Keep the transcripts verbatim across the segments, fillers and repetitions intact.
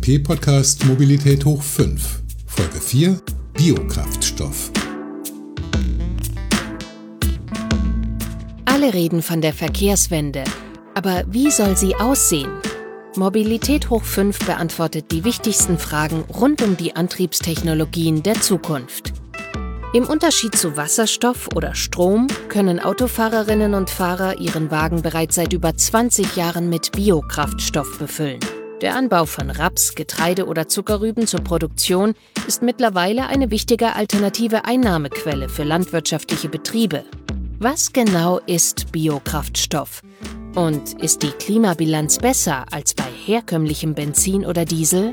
P-Podcast Mobilität hoch fünf, Folge vier, Biokraftstoff. Alle reden von der Verkehrswende, aber wie soll sie aussehen? Mobilität hoch fünf beantwortet die wichtigsten Fragen rund um die Antriebstechnologien der Zukunft. Im Unterschied zu Wasserstoff oder Strom können Autofahrerinnen und Fahrer ihren Wagen bereits seit über zwanzig Jahren mit Biokraftstoff befüllen. Der Anbau von Raps, Getreide oder Zuckerrüben zur Produktion ist mittlerweile eine wichtige alternative Einnahmequelle für landwirtschaftliche Betriebe. Was genau ist Biokraftstoff? Und ist die Klimabilanz besser als bei herkömmlichem Benzin oder Diesel?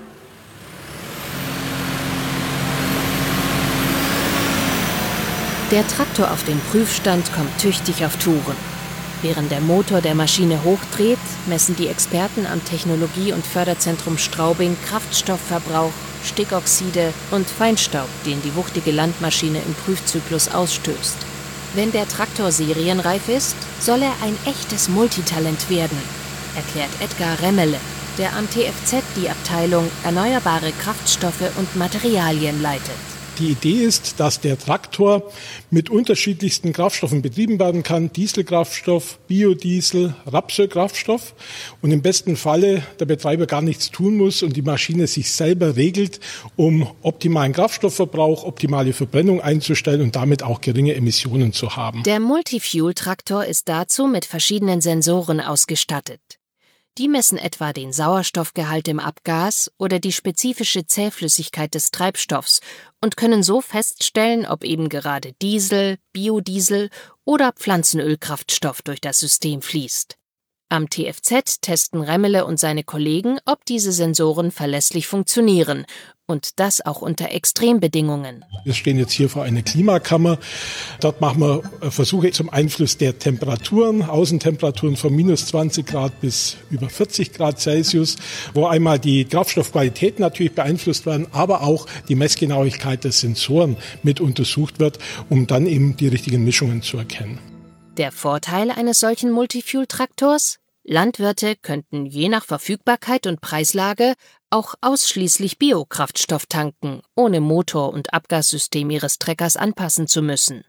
Der Traktor auf dem Prüfstand kommt tüchtig auf Touren. Während der Motor der Maschine hochdreht, messen die Experten am Technologie- und Förderzentrum Straubing Kraftstoffverbrauch, Stickoxide und Feinstaub, den die wuchtige Landmaschine im Prüfzyklus ausstößt. Wenn der Traktor serienreif ist, soll er ein echtes Multitalent werden, erklärt Edgar Remmele, der am T F Z die Abteilung Erneuerbare Kraftstoffe und Materialien leitet. Die Idee ist, dass der Traktor mit unterschiedlichsten Kraftstoffen betrieben werden kann. Dieselkraftstoff, Biodiesel, Rapsölkraftstoff. Und im besten Falle der Betreiber gar nichts tun muss und die Maschine sich selber regelt, um optimalen Kraftstoffverbrauch, optimale Verbrennung einzustellen und damit auch geringe Emissionen zu haben. Der Multifuel-Traktor ist dazu mit verschiedenen Sensoren ausgestattet. Die messen etwa den Sauerstoffgehalt im Abgas oder die spezifische Zähflüssigkeit des Treibstoffs und können so feststellen, ob eben gerade Diesel, Biodiesel oder Pflanzenölkraftstoff durch das System fließt. Am T F Z testen Remmele und seine Kollegen, ob diese Sensoren verlässlich funktionieren. Und das auch unter Extrembedingungen. Wir stehen jetzt hier vor einer Klimakammer. Dort machen wir Versuche zum Einfluss der Temperaturen, Außentemperaturen von minus zwanzig Grad bis über vierzig Grad Celsius, wo einmal die Kraftstoffqualität natürlich beeinflusst werden, aber auch die Messgenauigkeit der Sensoren mit untersucht wird, um dann eben die richtigen Mischungen zu erkennen. Der Vorteil eines solchen Multifuel-Traktors? Landwirte könnten je nach Verfügbarkeit und Preislage auch ausschließlich Biokraftstoff tanken, ohne Motor- und Abgassystem ihres Treckers anpassen zu müssen.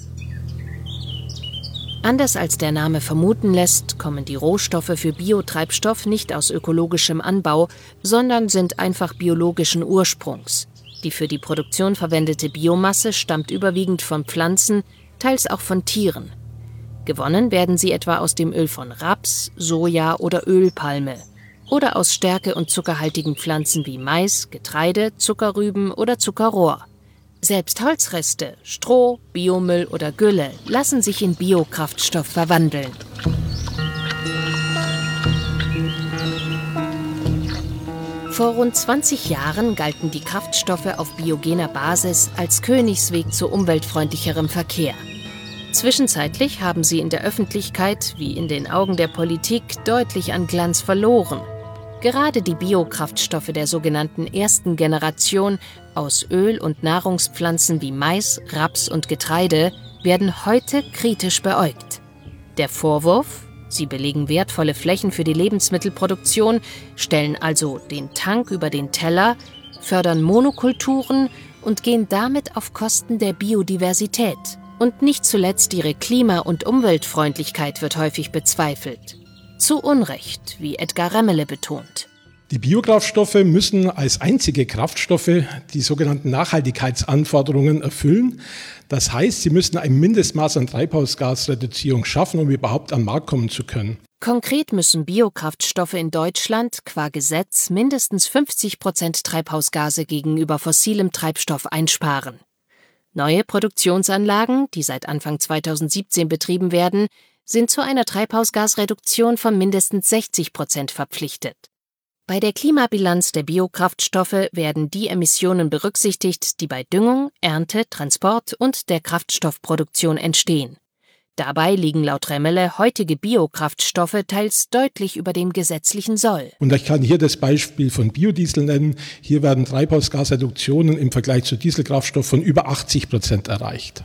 Anders als der Name vermuten lässt, kommen die Rohstoffe für Biotreibstoff nicht aus ökologischem Anbau, sondern sind einfach biologischen Ursprungs. Die für die Produktion verwendete Biomasse stammt überwiegend von Pflanzen, teils auch von Tieren. Gewonnen werden sie etwa aus dem Öl von Raps, Soja oder Ölpalme oder aus stärke- und zuckerhaltigen Pflanzen wie Mais, Getreide, Zuckerrüben oder Zuckerrohr. Selbst Holzreste, Stroh, Biomüll oder Gülle lassen sich in Biokraftstoff verwandeln. Vor rund zwanzig Jahren galten die Kraftstoffe auf biogener Basis als Königsweg zu umweltfreundlicherem Verkehr. Zwischenzeitlich haben sie in der Öffentlichkeit wie in den Augen der Politik deutlich an Glanz verloren. Gerade die Biokraftstoffe der sogenannten ersten Generation aus Öl- und Nahrungspflanzen wie Mais, Raps und Getreide werden heute kritisch beäugt. Der Vorwurf: Sie belegen wertvolle Flächen für die Lebensmittelproduktion, stellen also den Tank über den Teller, fördern Monokulturen und gehen damit auf Kosten der Biodiversität. Und nicht zuletzt ihre Klima- und Umweltfreundlichkeit wird häufig bezweifelt. Zu Unrecht, wie Edgar Remmele betont. Die Biokraftstoffe müssen als einzige Kraftstoffe die sogenannten Nachhaltigkeitsanforderungen erfüllen. Das heißt, sie müssen ein Mindestmaß an Treibhausgasreduzierung schaffen, um überhaupt an den Markt kommen zu können. Konkret müssen Biokraftstoffe in Deutschland qua Gesetz mindestens fünfzig Prozent Treibhausgase gegenüber fossilem Treibstoff einsparen. Neue Produktionsanlagen, die seit Anfang zweitausendsiebzehn betrieben werden, sind zu einer Treibhausgasreduktion von mindestens sechzig Prozent verpflichtet. Bei der Klimabilanz der Biokraftstoffe werden die Emissionen berücksichtigt, die bei Düngung, Ernte, Transport und der Kraftstoffproduktion entstehen. Dabei liegen laut Remmele heutige Biokraftstoffe teils deutlich über dem gesetzlichen Soll. Und ich kann hier das Beispiel von Biodiesel nennen. Hier werden Treibhausgasreduktionen im Vergleich zu Dieselkraftstoff von über achtzig Prozent erreicht.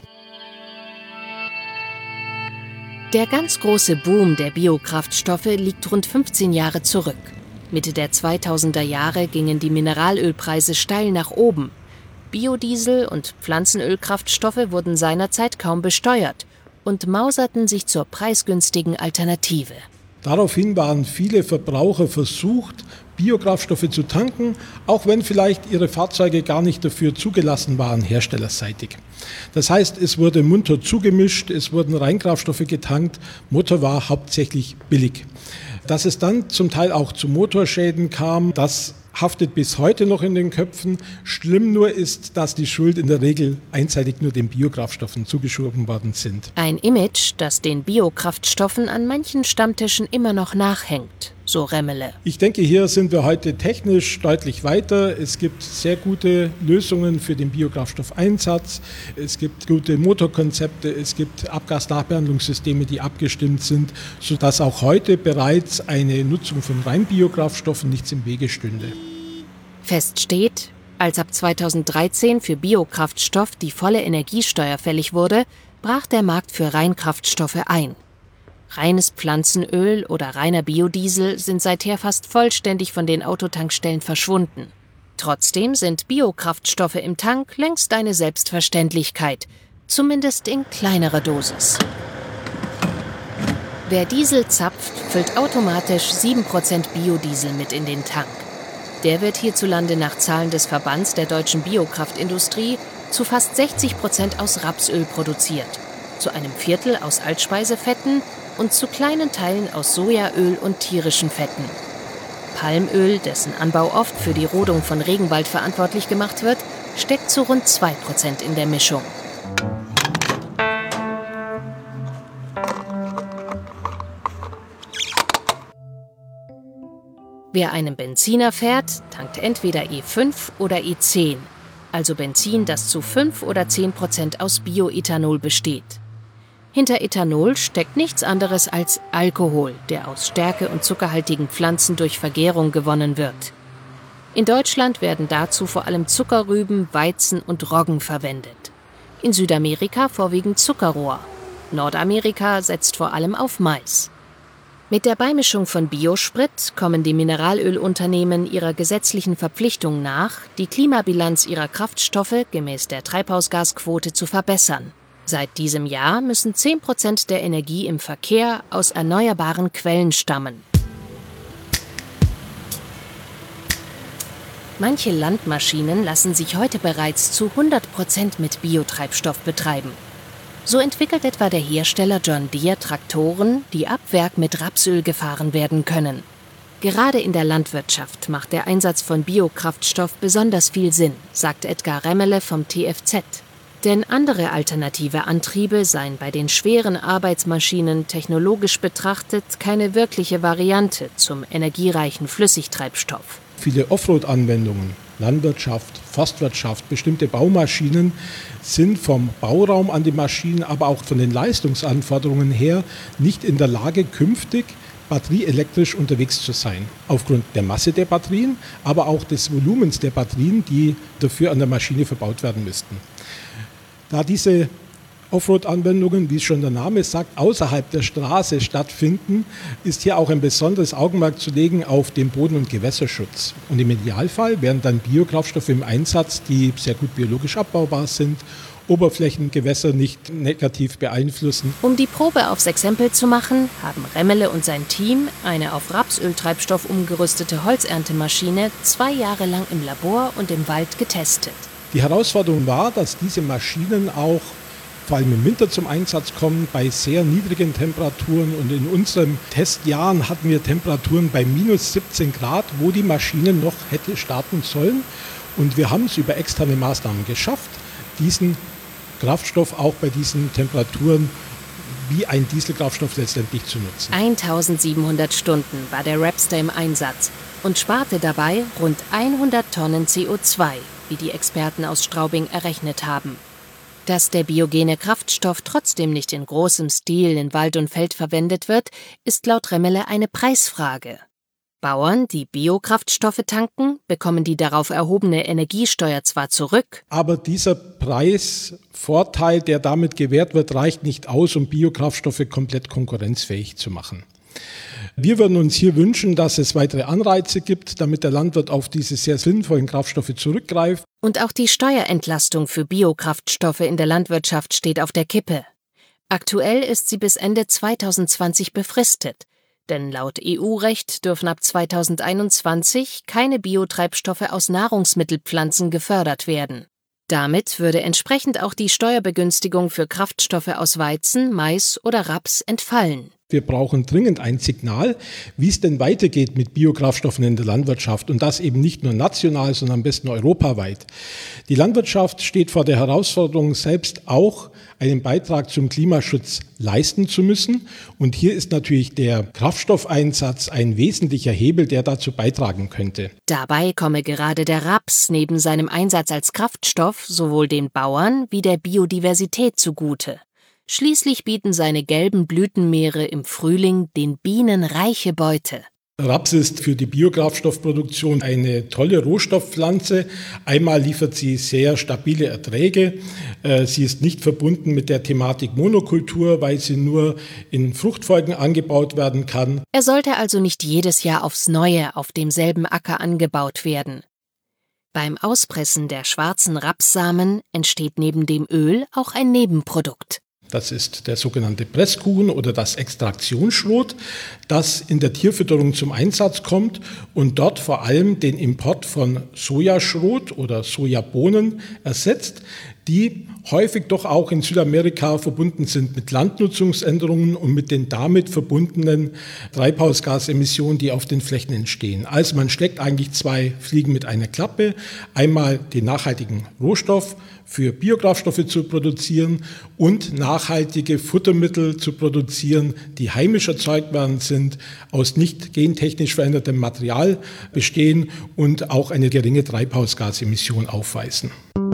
Der ganz große Boom der Biokraftstoffe liegt rund fünfzehn Jahre zurück. Mitte der zweitausender Jahre gingen die Mineralölpreise steil nach oben. Biodiesel und Pflanzenölkraftstoffe wurden seinerzeit kaum besteuert und mauserten sich zur preisgünstigen Alternative. Daraufhin waren viele Verbraucher versucht, Biokraftstoffe zu tanken, auch wenn vielleicht ihre Fahrzeuge gar nicht dafür zugelassen waren, herstellerseitig. Das heißt, es wurde munter zugemischt, es wurden Reinkraftstoffe getankt, Motor war hauptsächlich billig. Dass es dann zum Teil auch zu Motorschäden kam, das haftet bis heute noch in den Köpfen. Schlimm nur ist, dass die Schuld in der Regel einseitig nur den Biokraftstoffen zugeschoben worden sind. Ein Image, das den Biokraftstoffen an manchen Stammtischen immer noch nachhängt, so Remmele. Ich denke, hier sind wir heute technisch deutlich weiter. Es gibt sehr gute Lösungen für den Biokraftstoffeinsatz. Es gibt gute Motorkonzepte, es gibt Abgasnachbehandlungssysteme, die abgestimmt sind, sodass auch heute bereits eine Nutzung von Reinbiokraftstoffen nichts im Wege stünde. Fest steht, als ab zweitausenddreizehn für Biokraftstoff die volle Energiesteuer fällig wurde, brach der Markt für Reinkraftstoffe ein. Reines Pflanzenöl oder reiner Biodiesel sind seither fast vollständig von den Autotankstellen verschwunden. Trotzdem sind Biokraftstoffe im Tank längst eine Selbstverständlichkeit, zumindest in kleinerer Dosis. Wer Diesel zapft, füllt automatisch sieben Prozent Biodiesel mit in den Tank. Der wird hierzulande nach Zahlen des Verbands der deutschen Biokraftindustrie zu fast sechzig Prozent aus Rapsöl produziert, zu einem Viertel aus Altspeisefetten und zu kleinen Teilen aus Sojaöl und tierischen Fetten. Palmöl, dessen Anbau oft für die Rodung von Regenwald verantwortlich gemacht wird, steckt zu rund zwei Prozent in der Mischung. Wer einen Benziner fährt, tankt entweder E fünf oder E zehn, also Benzin, das zu fünf oder zehn Prozent aus Bioethanol besteht. Hinter Ethanol steckt nichts anderes als Alkohol, der aus stärke- und zuckerhaltigen Pflanzen durch Vergärung gewonnen wird. In Deutschland werden dazu vor allem Zuckerrüben, Weizen und Roggen verwendet. In Südamerika vorwiegend Zuckerrohr. Nordamerika setzt vor allem auf Mais. Mit der Beimischung von Biosprit kommen die Mineralölunternehmen ihrer gesetzlichen Verpflichtung nach, die Klimabilanz ihrer Kraftstoffe gemäß der Treibhausgasquote zu verbessern. Seit diesem Jahr müssen zehn Prozent der Energie im Verkehr aus erneuerbaren Quellen stammen. Manche Landmaschinen lassen sich heute bereits zu hundert Prozent mit Biotreibstoff betreiben. So entwickelt etwa der Hersteller John Deere Traktoren, die ab Werk mit Rapsöl gefahren werden können. Gerade in der Landwirtschaft macht der Einsatz von Biokraftstoff besonders viel Sinn, sagt Edgar Remmele vom T F Z. Denn andere alternative Antriebe seien bei den schweren Arbeitsmaschinen technologisch betrachtet keine wirkliche Variante zum energiereichen Flüssigtreibstoff. Viele Offroad-Anwendungen, Landwirtschaft, Forstwirtschaft, bestimmte Baumaschinen sind vom Bauraum an die Maschinen, aber auch von den Leistungsanforderungen her nicht in der Lage, künftig batterieelektrisch unterwegs zu sein. Aufgrund der Masse der Batterien, aber auch des Volumens der Batterien, die dafür an der Maschine verbaut werden müssten. Da diese Offroad-Anwendungen, wie es schon der Name sagt, außerhalb der Straße stattfinden, ist hier auch ein besonderes Augenmerk zu legen auf den Boden- und Gewässerschutz. Und im Idealfall wären dann Biokraftstoffe im Einsatz, die sehr gut biologisch abbaubar sind, Oberflächengewässer nicht negativ beeinflussen. Um die Probe aufs Exempel zu machen, haben Remmele und sein Team eine auf Rapsöltreibstoff umgerüstete Holzerntemaschine zwei Jahre lang im Labor und im Wald getestet. Die Herausforderung war, dass diese Maschinen auch vor allem im Winter zum Einsatz kommen, bei sehr niedrigen Temperaturen. Und in unseren Testjahren hatten wir Temperaturen bei minus siebzehn Grad, wo die Maschine noch hätte starten sollen. Und wir haben es über externe Maßnahmen geschafft, diesen Kraftstoff auch bei diesen Temperaturen wie ein Dieselkraftstoff letztendlich zu nutzen. eintausendsiebenhundert Stunden war der Rapster im Einsatz und sparte dabei rund hundert Tonnen C O zwei, wie die Experten aus Straubing errechnet haben. Dass der biogene Kraftstoff trotzdem nicht in großem Stil in Wald und Feld verwendet wird, ist laut Remmele eine Preisfrage. Bauern, die Biokraftstoffe tanken, bekommen die darauf erhobene Energiesteuer zwar zurück, aber dieser Preisvorteil, der damit gewährt wird, reicht nicht aus, um Biokraftstoffe komplett konkurrenzfähig zu machen. Wir würden uns hier wünschen, dass es weitere Anreize gibt, damit der Landwirt auf diese sehr sinnvollen Kraftstoffe zurückgreift. Und auch die Steuerentlastung für Biokraftstoffe in der Landwirtschaft steht auf der Kippe. Aktuell ist sie bis Ende zweitausendzwanzig befristet, denn laut E U-Recht dürfen ab zweitausendeinundzwanzig keine Biotreibstoffe aus Nahrungsmittelpflanzen gefördert werden. Damit würde entsprechend auch die Steuerbegünstigung für Kraftstoffe aus Weizen, Mais oder Raps entfallen. Wir brauchen dringend ein Signal, wie es denn weitergeht mit Biokraftstoffen in der Landwirtschaft und das eben nicht nur national, sondern am besten europaweit. Die Landwirtschaft steht vor der Herausforderung, selbst auch einen Beitrag zum Klimaschutz leisten zu müssen. Und hier ist natürlich der Kraftstoffeinsatz ein wesentlicher Hebel, der dazu beitragen könnte. Dabei komme gerade der Raps neben seinem Einsatz als Kraftstoff sowohl den Bauern wie der Biodiversität zugute. Schließlich bieten seine gelben Blütenmeere im Frühling den Bienen reiche Beute. Raps ist für die Biokraftstoffproduktion eine tolle Rohstoffpflanze. Einmal liefert sie sehr stabile Erträge. Sie ist nicht verbunden mit der Thematik Monokultur, weil sie nur in Fruchtfolgen angebaut werden kann. Er sollte also nicht jedes Jahr aufs Neue auf demselben Acker angebaut werden. Beim Auspressen der schwarzen Rapssamen entsteht neben dem Öl auch ein Nebenprodukt. Das ist der sogenannte Presskuchen oder das Extraktionsschrot, das in der Tierfütterung zum Einsatz kommt und dort vor allem den Import von Sojaschrot oder Sojabohnen ersetzt, die häufig doch auch in Südamerika verbunden sind mit Landnutzungsänderungen und mit den damit verbundenen Treibhausgasemissionen, die auf den Flächen entstehen. Also man schlägt eigentlich zwei Fliegen mit einer Klappe. Einmal den nachhaltigen Rohstoff für Biokraftstoffe zu produzieren und nachhaltige Futtermittel zu produzieren, die heimisch erzeugt worden sind, aus nicht gentechnisch verändertem Material bestehen und auch eine geringe Treibhausgasemission aufweisen.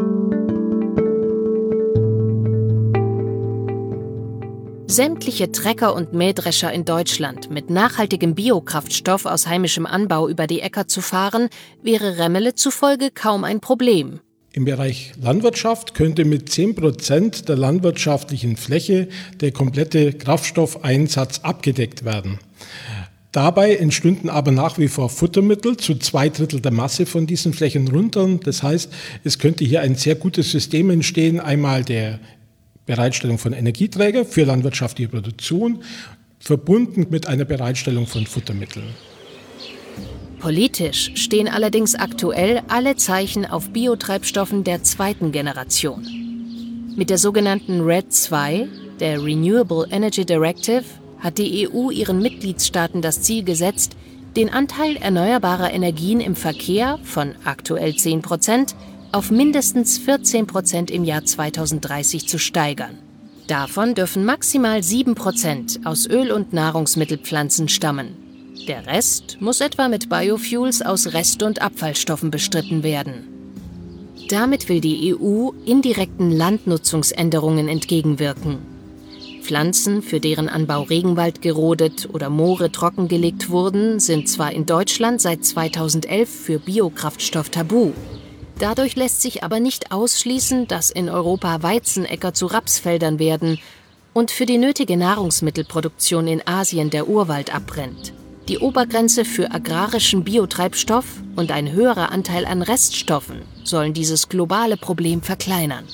Sämtliche Trecker und Mähdrescher in Deutschland mit nachhaltigem Biokraftstoff aus heimischem Anbau über die Äcker zu fahren, wäre Remmele zufolge kaum ein Problem. Im Bereich Landwirtschaft könnte mit zehn Prozent der landwirtschaftlichen Fläche der komplette Kraftstoffeinsatz abgedeckt werden. Dabei entstünden aber nach wie vor Futtermittel zu zwei Drittel der Masse von diesen Flächen runter. Das heißt, es könnte hier ein sehr gutes System entstehen, einmal der Bereitstellung von Energieträger für landwirtschaftliche Produktion, verbunden mit einer Bereitstellung von Futtermitteln. Politisch stehen allerdings aktuell alle Zeichen auf Biotreibstoffen der zweiten Generation. Mit der sogenannten R E D zwei, der Renewable Energy Directive, hat die E U ihren Mitgliedstaaten das Ziel gesetzt, den Anteil erneuerbarer Energien im Verkehr von aktuell zehn Prozent auf mindestens vierzehn Prozent im Jahr zweitausenddreißig zu steigern. Davon dürfen maximal sieben Prozent aus Öl- und Nahrungsmittelpflanzen stammen. Der Rest muss etwa mit Biofuels aus Rest- und Abfallstoffen bestritten werden. Damit will die E U indirekten Landnutzungsänderungen entgegenwirken. Pflanzen, für deren Anbau Regenwald gerodet oder Moore trockengelegt wurden, sind zwar in Deutschland seit zweitausendelf für Biokraftstoff tabu. Dadurch lässt sich aber nicht ausschließen, dass in Europa Weizenäcker zu Rapsfeldern werden und für die nötige Nahrungsmittelproduktion in Asien der Urwald abbrennt. Die Obergrenze für agrarischen Biotreibstoff und ein höherer Anteil an Reststoffen sollen dieses globale Problem verkleinern.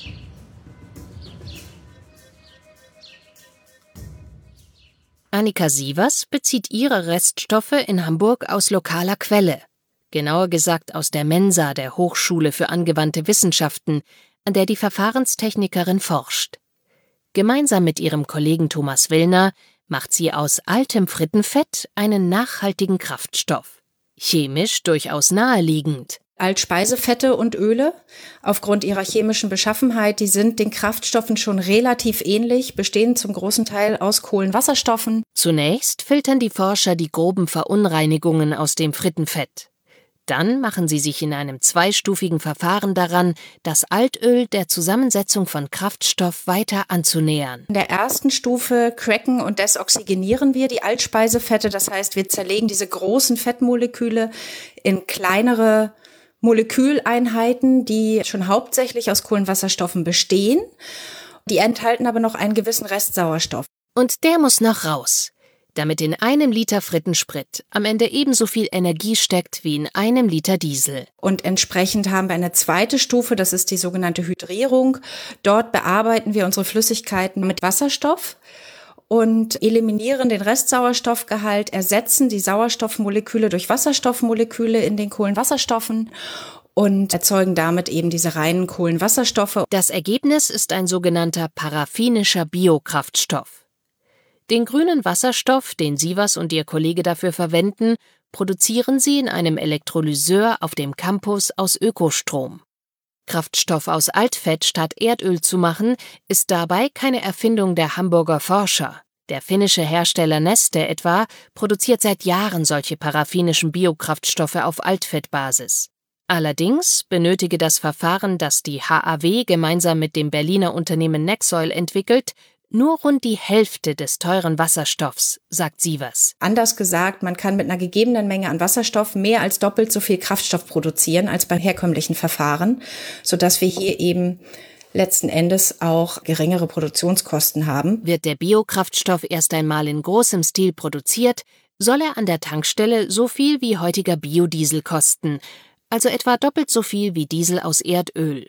Annika Sievers bezieht ihre Reststoffe in Hamburg aus lokaler Quelle. Genauer gesagt aus der Mensa der Hochschule für angewandte Wissenschaften, an der die Verfahrenstechnikerin forscht. Gemeinsam mit ihrem Kollegen Thomas Willner macht sie aus altem Frittenfett einen nachhaltigen Kraftstoff. Chemisch durchaus naheliegend. Altspeisefette und Öle, aufgrund ihrer chemischen Beschaffenheit, die sind den Kraftstoffen schon relativ ähnlich, bestehen zum großen Teil aus Kohlenwasserstoffen. Zunächst filtern die Forscher die groben Verunreinigungen aus dem Frittenfett. Dann machen sie sich in einem zweistufigen Verfahren daran, das Altöl der Zusammensetzung von Kraftstoff weiter anzunähern. In der ersten Stufe cracken und desoxygenieren wir die Altspeisefette. Das heißt, wir zerlegen diese großen Fettmoleküle in kleinere Moleküleinheiten, die schon hauptsächlich aus Kohlenwasserstoffen bestehen. Die enthalten aber noch einen gewissen Restsauerstoff. Und der muss noch raus. damit in einem Liter Frittensprit am Ende ebenso viel Energie steckt wie in einem Liter Diesel. Und entsprechend haben wir eine zweite Stufe, das ist die sogenannte Hydrierung. Dort bearbeiten wir unsere Flüssigkeiten mit Wasserstoff und eliminieren den Restsauerstoffgehalt, ersetzen die Sauerstoffmoleküle durch Wasserstoffmoleküle in den Kohlenwasserstoffen und erzeugen damit eben diese reinen Kohlenwasserstoffe. Das Ergebnis ist ein sogenannter paraffinischer Biokraftstoff. Den grünen Wasserstoff, den Sievers und ihr Kollege dafür verwenden, produzieren sie in einem Elektrolyseur auf dem Campus aus Ökostrom. Kraftstoff aus Altfett statt Erdöl zu machen, ist dabei keine Erfindung der Hamburger Forscher. Der finnische Hersteller Neste etwa produziert seit Jahren solche paraffinischen Biokraftstoffe auf Altfettbasis. Allerdings benötige das Verfahren, das die H A W gemeinsam mit dem Berliner Unternehmen Nexoil entwickelt, nur rund die Hälfte des teuren Wasserstoffs, sagt Sievers. Anders gesagt, man kann mit einer gegebenen Menge an Wasserstoff mehr als doppelt so viel Kraftstoff produzieren als beim herkömmlichen Verfahren, sodass wir hier eben letzten Endes auch geringere Produktionskosten haben. Wird der Biokraftstoff erst einmal in großem Stil produziert, soll er an der Tankstelle so viel wie heutiger Biodiesel kosten, also etwa doppelt so viel wie Diesel aus Erdöl.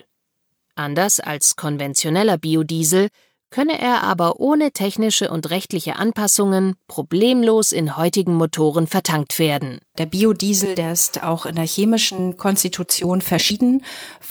Anders als konventioneller Biodiesel könne er aber ohne technische und rechtliche Anpassungen problemlos in heutigen Motoren vertankt werden. Der Biodiesel, der ist auch in der chemischen Konstitution verschieden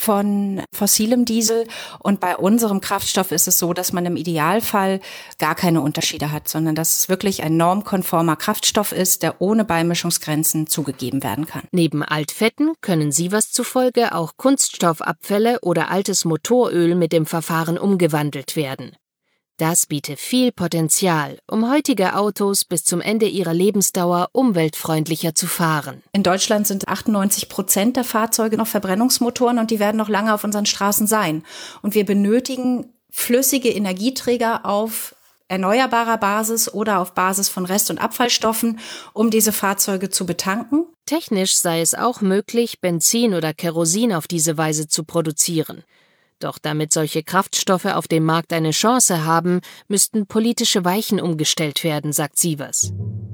von fossilem Diesel. Und bei unserem Kraftstoff ist es so, dass man im Idealfall gar keine Unterschiede hat, sondern dass es wirklich ein normkonformer Kraftstoff ist, der ohne Beimischungsgrenzen zugegeben werden kann. Neben Altfetten können Sievers zufolge auch Kunststoffabfälle oder altes Motoröl mit dem Verfahren umgewandelt werden. Das bietet viel Potenzial, um heutige Autos bis zum Ende ihrer Lebensdauer umweltfreundlicher zu fahren. In Deutschland sind achtundneunzig Prozent der Fahrzeuge noch Verbrennungsmotoren und die werden noch lange auf unseren Straßen sein. Und wir benötigen flüssige Energieträger auf erneuerbarer Basis oder auf Basis von Rest- und Abfallstoffen, um diese Fahrzeuge zu betanken. Technisch sei es auch möglich, Benzin oder Kerosin auf diese Weise zu produzieren. Doch damit solche Kraftstoffe auf dem Markt eine Chance haben, müssten politische Weichen umgestellt werden, sagt Sievers.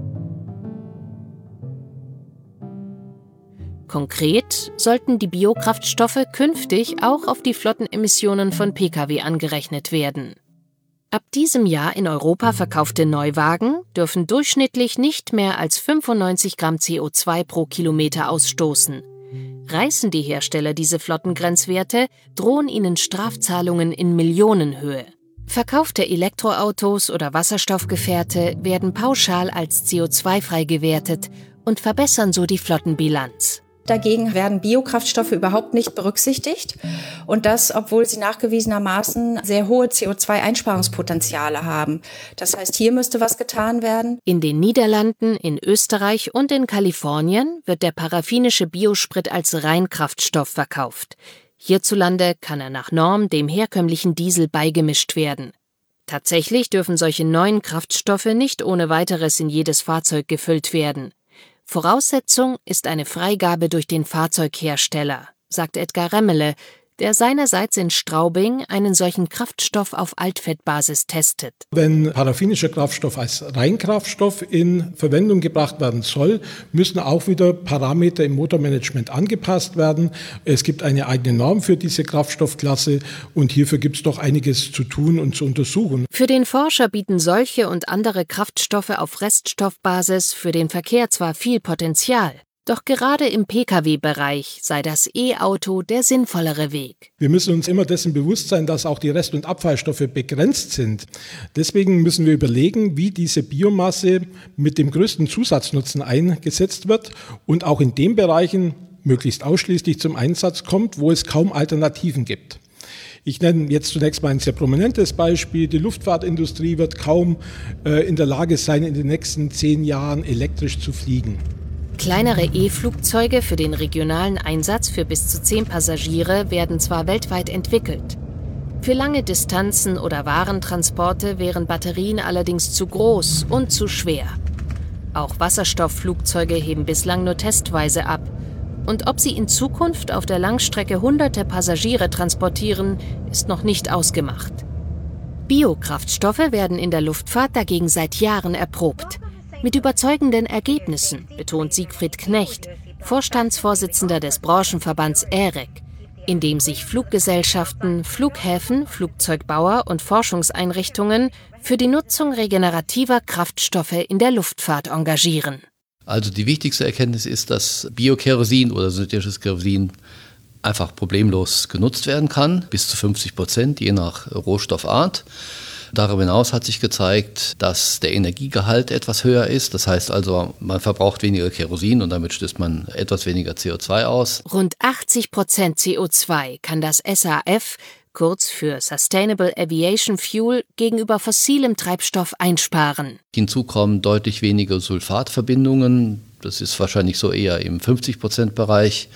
Konkret sollten die Biokraftstoffe künftig auch auf die Flottenemissionen von Pkw angerechnet werden. Ab diesem Jahr in Europa verkaufte Neuwagen dürfen durchschnittlich nicht mehr als fünfundneunzig Gramm C O zwei pro Kilometer ausstoßen. Reißen die Hersteller diese Flottengrenzwerte, drohen ihnen Strafzahlungen in Millionenhöhe. Verkaufte Elektroautos oder Wasserstoffgefährte werden pauschal als C O zwei frei gewertet und verbessern so die Flottenbilanz. Dagegen werden Biokraftstoffe überhaupt nicht berücksichtigt und das, obwohl sie nachgewiesenermaßen sehr hohe C O zwei Einsparungspotenziale haben. Das heißt, hier müsste was getan werden. In den Niederlanden, in Österreich und in Kalifornien wird der paraffinische Biosprit als Reinkraftstoff verkauft. Hierzulande kann er nach Norm dem herkömmlichen Diesel beigemischt werden. Tatsächlich dürfen solche neuen Kraftstoffe nicht ohne weiteres in jedes Fahrzeug gefüllt werden. Voraussetzung ist eine Freigabe durch den Fahrzeughersteller, sagt Edgar Remmele, der seinerseits in Straubing einen solchen Kraftstoff auf Altfettbasis testet. Wenn paraffinischer Kraftstoff als Reinkraftstoff in Verwendung gebracht werden soll, müssen auch wieder Parameter im Motormanagement angepasst werden. Es gibt eine eigene Norm für diese Kraftstoffklasse und hierfür gibt es doch einiges zu tun und zu untersuchen. Für den Forscher bieten solche und andere Kraftstoffe auf Reststoffbasis für den Verkehr zwar viel Potenzial. Doch gerade im Pkw-Bereich sei das E-Auto der sinnvollere Weg. Wir müssen uns immer dessen bewusst sein, dass auch die Rest- und Abfallstoffe begrenzt sind. Deswegen müssen wir überlegen, wie diese Biomasse mit dem größten Zusatznutzen eingesetzt wird und auch in den Bereichen möglichst ausschließlich zum Einsatz kommt, wo es kaum Alternativen gibt. Ich nenne jetzt zunächst mal ein sehr prominentes Beispiel. Die Luftfahrtindustrie wird kaum äh, in der Lage sein, in den nächsten zehn Jahren elektrisch zu fliegen. Kleinere E-Flugzeuge für den regionalen Einsatz für bis zu zehn Passagiere werden zwar weltweit entwickelt. Für lange Distanzen oder Warentransporte wären Batterien allerdings zu groß und zu schwer. Auch Wasserstoffflugzeuge heben bislang nur testweise ab. Und ob sie in Zukunft auf der Langstrecke hunderte Passagiere transportieren, ist noch nicht ausgemacht. Biokraftstoffe werden in der Luftfahrt dagegen seit Jahren erprobt. Mit überzeugenden Ergebnissen, betont Siegfried Knecht, Vorstandsvorsitzender des Branchenverbands E R E C, in dem sich Fluggesellschaften, Flughäfen, Flugzeugbauer und Forschungseinrichtungen für die Nutzung regenerativer Kraftstoffe in der Luftfahrt engagieren. Also die wichtigste Erkenntnis ist, dass Biokerosin oder synthetisches Kerosin einfach problemlos genutzt werden kann, bis zu fünfzig Prozent, je nach Rohstoffart. Darüber hinaus hat sich gezeigt, dass der Energiegehalt etwas höher ist. Das heißt also, man verbraucht weniger Kerosin und damit stößt man etwas weniger C O zwei aus. Rund achtzig Prozent C O zwei kann das S A F, kurz für Sustainable Aviation Fuel, gegenüber fossilem Treibstoff einsparen. Hinzu kommen deutlich weniger Sulfatverbindungen. Das ist wahrscheinlich so eher im fünfzig Prozent Bereich.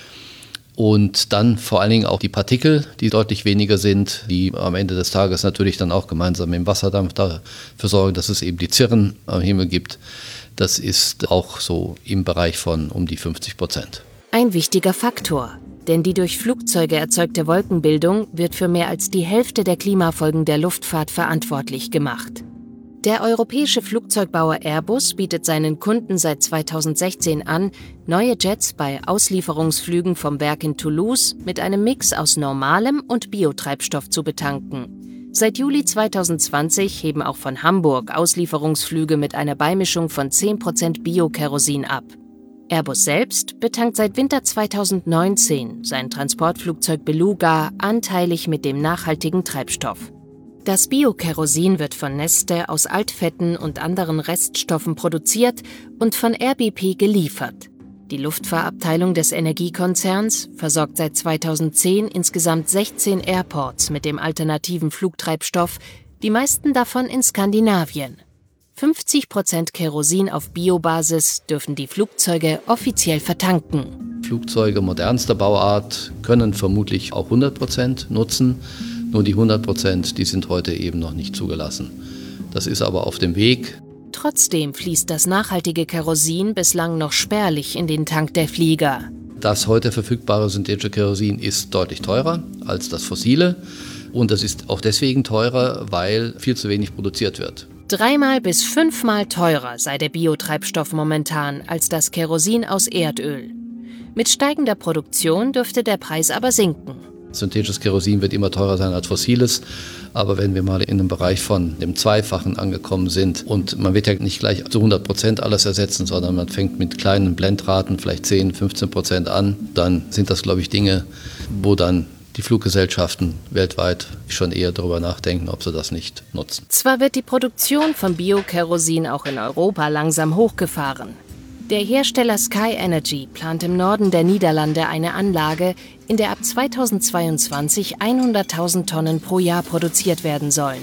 Und dann vor allen Dingen auch die Partikel, die deutlich weniger sind, die am Ende des Tages natürlich dann auch gemeinsam mit dem Wasserdampf dafür sorgen, dass es eben die Zirren am Himmel gibt. Das ist auch so im Bereich von um die fünfzig Prozent. Ein wichtiger Faktor, denn die durch Flugzeuge erzeugte Wolkenbildung wird für mehr als die Hälfte der Klimafolgen der Luftfahrt verantwortlich gemacht. Der europäische Flugzeugbauer Airbus bietet seinen Kunden seit zweitausendsechzehn an, neue Jets bei Auslieferungsflügen vom Werk in Toulouse mit einem Mix aus normalem und Biotreibstoff zu betanken. Seit Juli zweitausendzwanzig heben auch von Hamburg Auslieferungsflüge mit einer Beimischung von zehn Prozent Biokerosin ab. Airbus selbst betankt seit Winter zweitausendneunzehn sein Transportflugzeug Beluga anteilig mit dem nachhaltigen Treibstoff. Das Biokerosin wird von Neste aus Altfetten und anderen Reststoffen produziert und von R B P geliefert. Die Luftfahrabteilung des Energiekonzerns versorgt seit zweitausendzehn insgesamt sechzehn Airports mit dem alternativen Flugtreibstoff, die meisten davon in Skandinavien. fünfzig Prozent Kerosin auf Biobasis dürfen die Flugzeuge offiziell vertanken. Flugzeuge modernster Bauart können vermutlich auch hundert Prozent nutzen. Nur die hundert Prozent, die sind heute eben noch nicht zugelassen. Das ist aber auf dem Weg. Trotzdem fließt das nachhaltige Kerosin bislang noch spärlich in den Tank der Flieger. Das heute verfügbare synthetische Kerosin ist deutlich teurer als das fossile. Und das ist auch deswegen teurer, weil viel zu wenig produziert wird. Dreimal bis fünfmal teurer sei der Biotreibstoff momentan als das Kerosin aus Erdöl. Mit steigender Produktion dürfte der Preis aber sinken. Synthetisches Kerosin wird immer teurer sein als fossiles, aber wenn wir mal in einem Bereich von dem Zweifachen angekommen sind und man wird ja nicht gleich zu hundert Prozent alles ersetzen, sondern man fängt mit kleinen Blendraten, vielleicht zehn, fünfzehn Prozent an, dann sind das, glaube ich, Dinge, wo dann die Fluggesellschaften weltweit schon eher darüber nachdenken, ob sie das nicht nutzen. Zwar wird die Produktion von Biokerosin auch in Europa langsam hochgefahren. Der Hersteller Sky Energy plant im Norden der Niederlande eine Anlage, in der ab zweitausendzweiundzwanzig hunderttausend Tonnen pro Jahr produziert werden sollen.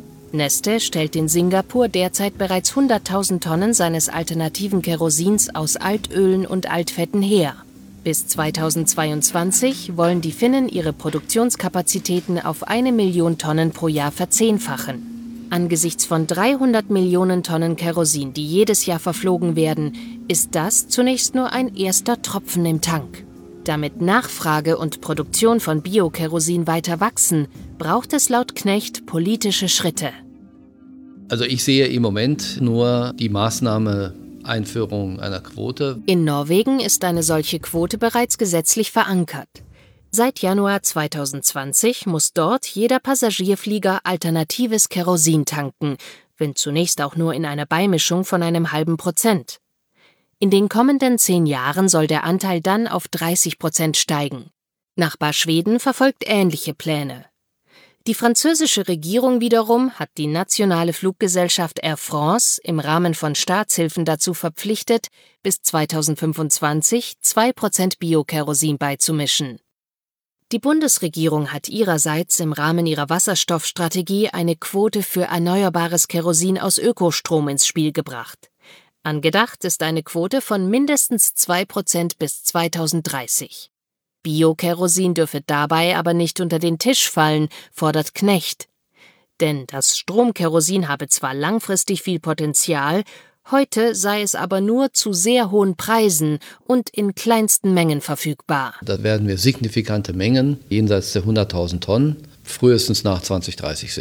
Neste stellt in Singapur derzeit bereits hunderttausend Tonnen seines alternativen Kerosins aus Altölen und Altfetten her. Bis zweitausendzweiundzwanzig wollen die Finnen ihre Produktionskapazitäten auf eine Million Tonnen pro Jahr verzehnfachen. Angesichts von dreihundert Millionen Tonnen Kerosin, die jedes Jahr verflogen werden, ist das zunächst nur ein erster Tropfen im Tank. Damit Nachfrage und Produktion von Biokerosin weiter wachsen, braucht es laut Knecht politische Schritte. Also ich sehe im Moment nur die Maßnahme Einführung einer Quote. In Norwegen ist eine solche Quote bereits gesetzlich verankert. Seit Januar zweitausendzwanzig muss dort jeder Passagierflieger alternatives Kerosin tanken, wenn zunächst auch nur in einer Beimischung von einem halben Prozent. In den kommenden zehn Jahren soll der Anteil dann auf dreißig Prozent steigen. Nachbar Schweden verfolgt ähnliche Pläne. Die französische Regierung wiederum hat die nationale Fluggesellschaft Air France im Rahmen von Staatshilfen dazu verpflichtet, bis zweitausendfünfundzwanzig zwei Prozent Biokerosin beizumischen. Die Bundesregierung hat ihrerseits im Rahmen ihrer Wasserstoffstrategie eine Quote für erneuerbares Kerosin aus Ökostrom ins Spiel gebracht. Angedacht ist eine Quote von mindestens zwei Prozent bis zweitausenddreißig. Biokerosin dürfe dabei aber nicht unter den Tisch fallen, fordert Knecht. Denn das Stromkerosin habe zwar langfristig viel Potenzial, heute sei es aber nur zu sehr hohen Preisen und in kleinsten Mengen verfügbar. Da werden wir signifikante Mengen jenseits der hunderttausend Tonnen frühestens nach zweitausenddreißig sehen.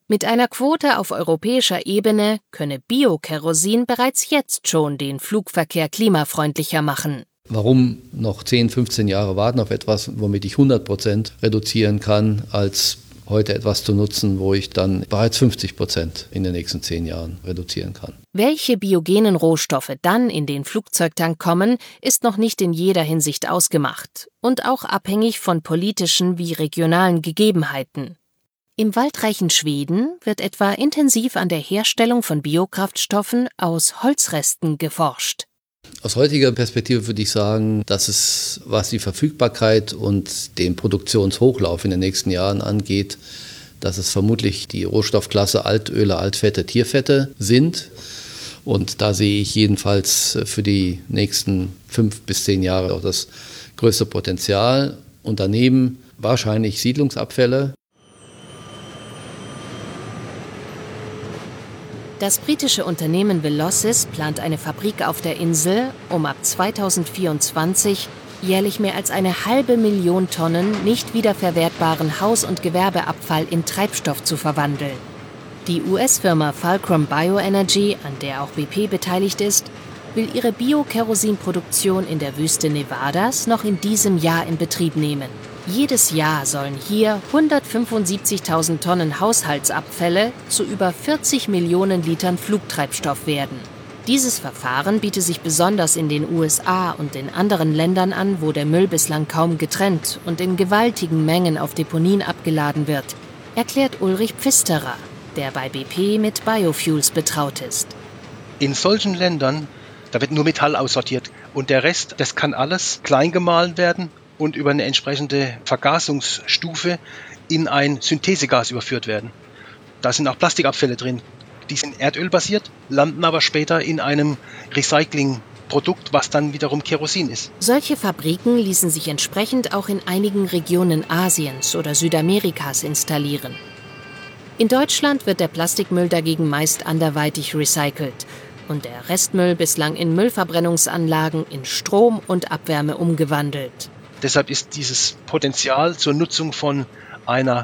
Mit einer Quote auf europäischer Ebene könne Bio-Kerosin bereits jetzt schon den Flugverkehr klimafreundlicher machen. Warum noch zehn, fünfzehn Jahre warten auf etwas, womit ich hundert Prozent reduzieren kann, als heute etwas zu nutzen, wo ich dann bereits fünfzig Prozent in den nächsten zehn Jahren reduzieren kann. Welche biogenen Rohstoffe dann in den Flugzeugtank kommen, ist noch nicht in jeder Hinsicht ausgemacht und auch abhängig von politischen wie regionalen Gegebenheiten. Im waldreichen Schweden wird etwa intensiv an der Herstellung von Biokraftstoffen aus Holzresten geforscht. Aus heutiger Perspektive würde ich sagen, dass es, was die Verfügbarkeit und den Produktionshochlauf in den nächsten Jahren angeht, dass es vermutlich die Rohstoffklasse Altöle, Altfette, Tierfette sind. Und da sehe ich jedenfalls für die nächsten fünf bis zehn Jahre auch das größte Potenzial. Und daneben wahrscheinlich Siedlungsabfälle. Das britische Unternehmen Velocys plant eine Fabrik auf der Insel, um ab zweitausendvierundzwanzig jährlich mehr als eine halbe Million Tonnen nicht wiederverwertbaren Haus- und Gewerbeabfall in Treibstoff zu verwandeln. Die U S-Firma Fulcrum Bioenergy, an der auch B P beteiligt ist, will ihre Bio-Kerosin-Produktion in der Wüste Nevadas noch in diesem Jahr in Betrieb nehmen. Jedes Jahr sollen hier hundertfünfundsiebzigtausend Tonnen Haushaltsabfälle zu über vierzig Millionen Litern Flugtreibstoff werden. Dieses Verfahren biete sich besonders in den U S A und in anderen Ländern an, wo der Müll bislang kaum getrennt und in gewaltigen Mengen auf Deponien abgeladen wird, erklärt Ulrich Pfisterer, der bei B P mit Biofuels betraut ist. In solchen Ländern, da wird nur Metall aussortiert und der Rest, das kann alles klein gemahlen werden und über eine entsprechende Vergasungsstufe in ein Synthesegas überführt werden. Da sind auch Plastikabfälle drin. Die sind erdölbasiert, landen aber später in einem Recyclingprodukt, was dann wiederum Kerosin ist. Solche Fabriken ließen sich entsprechend auch in einigen Regionen Asiens oder Südamerikas installieren. In Deutschland wird der Plastikmüll dagegen meist anderweitig recycelt und der Restmüll bislang in Müllverbrennungsanlagen in Strom und Abwärme umgewandelt. Deshalb ist dieses Potenzial zur Nutzung von einer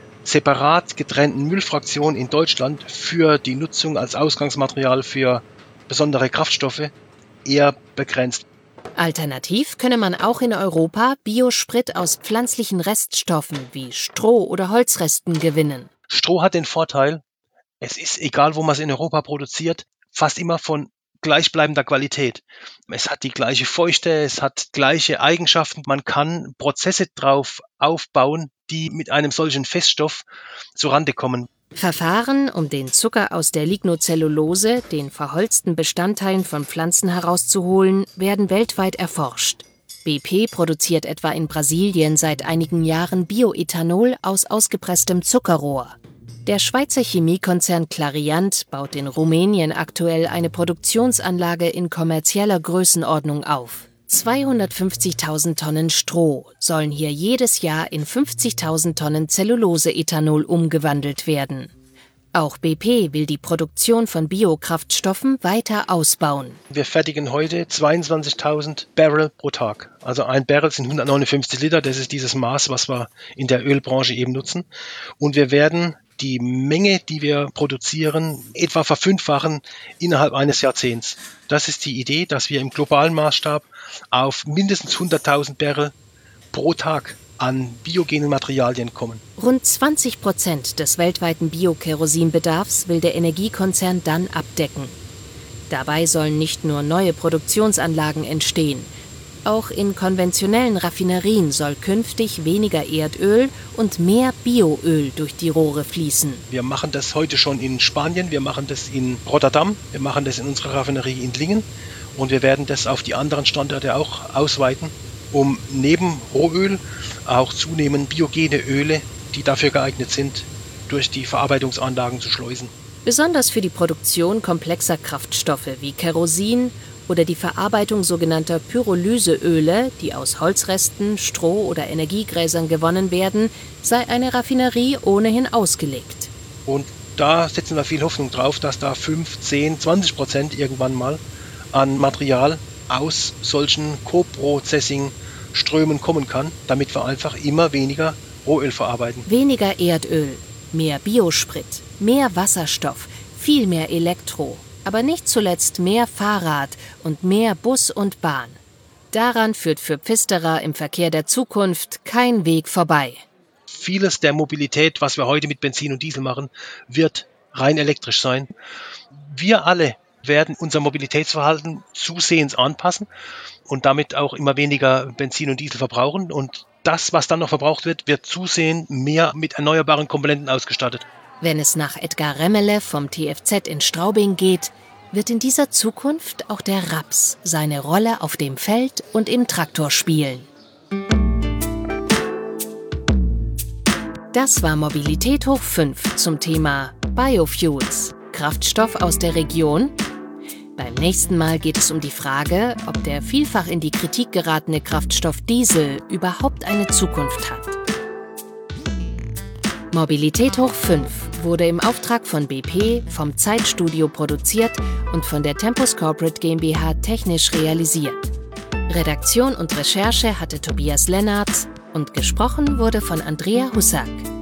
separat getrennten Müllfraktion in Deutschland für die Nutzung als Ausgangsmaterial für besondere Kraftstoffe eher begrenzt. Alternativ könne man auch in Europa Biosprit aus pflanzlichen Reststoffen wie Stroh oder Holzresten gewinnen. Stroh hat den Vorteil, es ist, egal wo man es in Europa produziert, fast immer von gleichbleibender Qualität. Es hat die gleiche Feuchte, es hat gleiche Eigenschaften. Man kann Prozesse drauf aufbauen, die mit einem solchen Feststoff zurande kommen. Verfahren, um den Zucker aus der Lignocellulose, den verholzten Bestandteilen von Pflanzen herauszuholen, werden weltweit erforscht. B P produziert etwa in Brasilien seit einigen Jahren Bioethanol aus ausgepresstem Zuckerrohr. Der Schweizer Chemiekonzern Clariant baut in Rumänien aktuell eine Produktionsanlage in kommerzieller Größenordnung auf. zweihundertfünfzigtausend Tonnen Stroh sollen hier jedes Jahr in fünfzigtausend Tonnen Zelluloseethanol umgewandelt werden. Auch B P will die Produktion von Biokraftstoffen weiter ausbauen. Wir fertigen heute zweiundzwanzigtausend Barrel pro Tag. Also ein Barrel sind hundertneunundfünfzig Liter, das ist dieses Maß, was wir in der Ölbranche eben nutzen. Und wir werden die Menge, die wir produzieren, etwa verfünffachen innerhalb eines Jahrzehnts. Das ist die Idee, dass wir im globalen Maßstab auf mindestens hunderttausend Barrel pro Tag an biogenen Materialien kommen. Rund zwanzig Prozent des weltweiten Biokerosinbedarfs will der Energiekonzern dann abdecken. Dabei sollen nicht nur neue Produktionsanlagen entstehen. Auch in konventionellen Raffinerien soll künftig weniger Erdöl und mehr Bioöl durch die Rohre fließen. Wir machen das heute schon in Spanien, wir machen das in Rotterdam, wir machen das in unserer Raffinerie in Lingen und wir werden das auf die anderen Standorte auch ausweiten, um neben Rohöl auch zunehmend biogene Öle, die dafür geeignet sind, durch die Verarbeitungsanlagen zu schleusen. Besonders für die Produktion komplexer Kraftstoffe wie Kerosin oder die Verarbeitung sogenannter Pyrolyseöle, die aus Holzresten, Stroh oder Energiegräsern gewonnen werden, sei eine Raffinerie ohnehin ausgelegt. Und da setzen wir viel Hoffnung drauf, dass da fünf, zehn, zwanzig Prozent irgendwann mal an Material aus solchen Co-Processing-Strömen kommen kann, damit wir einfach immer weniger Rohöl verarbeiten. Weniger Erdöl, mehr Biosprit. Mehr Wasserstoff, viel mehr Elektro, aber nicht zuletzt mehr Fahrrad und mehr Bus und Bahn. Daran führt für Pfisterer im Verkehr der Zukunft kein Weg vorbei. Vieles der Mobilität, was wir heute mit Benzin und Diesel machen, wird rein elektrisch sein. Wir alle werden unser Mobilitätsverhalten zusehends anpassen und damit auch immer weniger Benzin und Diesel verbrauchen. Und das, was dann noch verbraucht wird, wird zusehends mehr mit erneuerbaren Komponenten ausgestattet. Wenn es nach Edgar Remmele vom T F Z in Straubing geht, wird in dieser Zukunft auch der Raps seine Rolle auf dem Feld und im Traktor spielen. Das war Mobilität hoch fünf zum Thema Biofuels, Kraftstoff aus der Region. Beim nächsten Mal geht es um die Frage, ob der vielfach in die Kritik geratene Kraftstoff Diesel überhaupt eine Zukunft hat. Mobilität hoch fünf wurde im Auftrag von B P vom Zeitstudio produziert und von der Tempus Corporate GmbH technisch realisiert. Redaktion und Recherche hatte Tobias Lennartz und gesprochen wurde von Andrea Hussack.